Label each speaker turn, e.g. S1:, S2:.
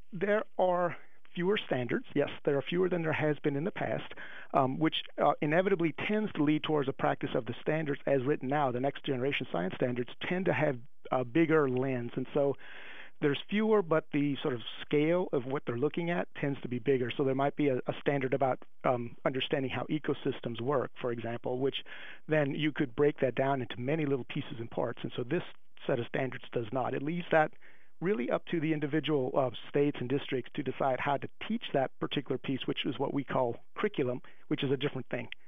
S1: There are fewer standards. Yes, there are fewer than there has been in the past, which inevitably tends to lead towards a practice of the standards as written now. The next generation science standards tend to have a bigger lens, and so there's fewer, but the sort of scale of what they're looking at tends to be bigger. So there might be a standard about understanding how ecosystems work, for example, which then you could break that down into many little pieces and parts. And so this set of standards does not. It leaves that really up to the individual states and districts to decide how to teach that particular piece, which is what we call curriculum, which is a different thing.